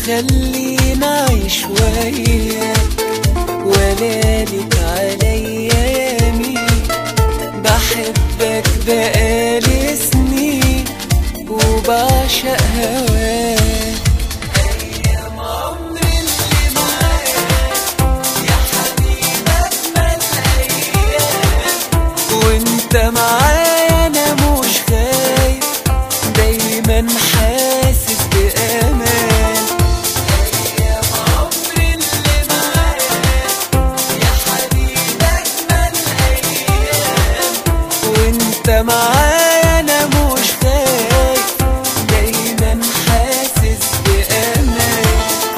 خلينا أعيش وياك ولا لك عليا يمين. بحبك بقالي سنين وبعشق هواك. أيام عمري اللي معاك يا حبيبي أجمل أيام، وأنت معايا أنا مش خايف، دايما حاسس بأمان. أيام عمري اللي معاك يا حبيبي أجمل أيام، وأنت معايا أنا مش خايف، دايما حاسس بأمان.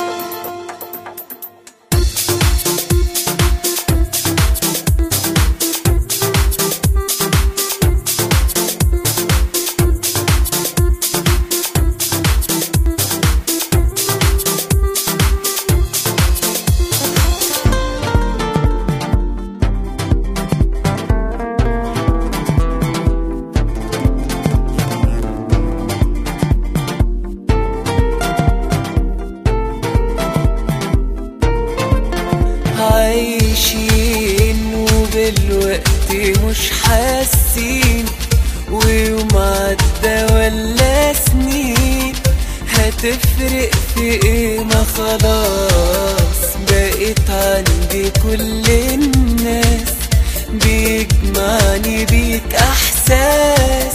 عايشين وبالوقت مش حاسين، ويوم عدى ولا سنين هتفرق في ايه؟ ما خلاص بقيت عندي كل الناس، بيجمعني بيك احساس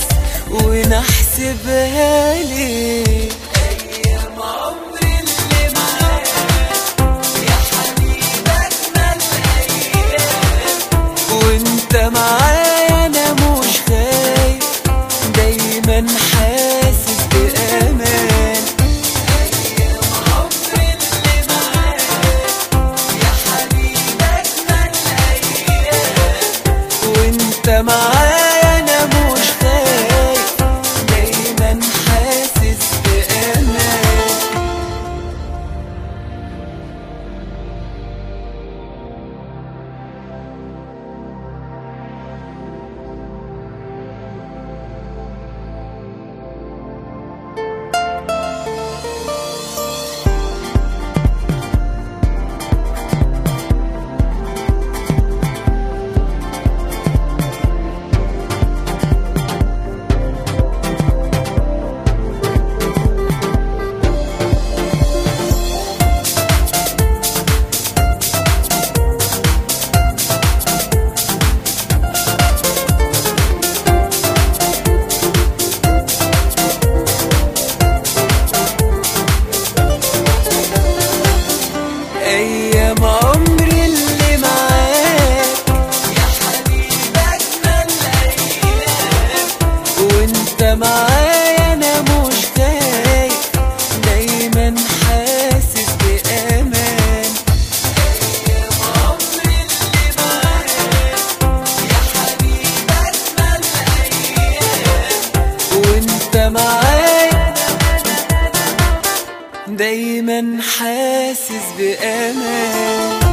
ونحسبها ليه. ايام عمري اللي معاك يا حبيبي اجمل ايام، وانت معايا انا مش خايف، دايما حاسس بامان. ايام عمري اللي معاك يا حبيبي اجمل ايام، وانت معايا انا مش خايف، دايما حاسس بامان. أيام عمري اللي معاك يا حبيبي أجمل أيام، وأنت معايا أنا مش خايف، دايما حاسس بأمان. أيام عمري اللي معاك يا حبيبي أجمل أيام، وأنت معايا دايما حاسس بأمان.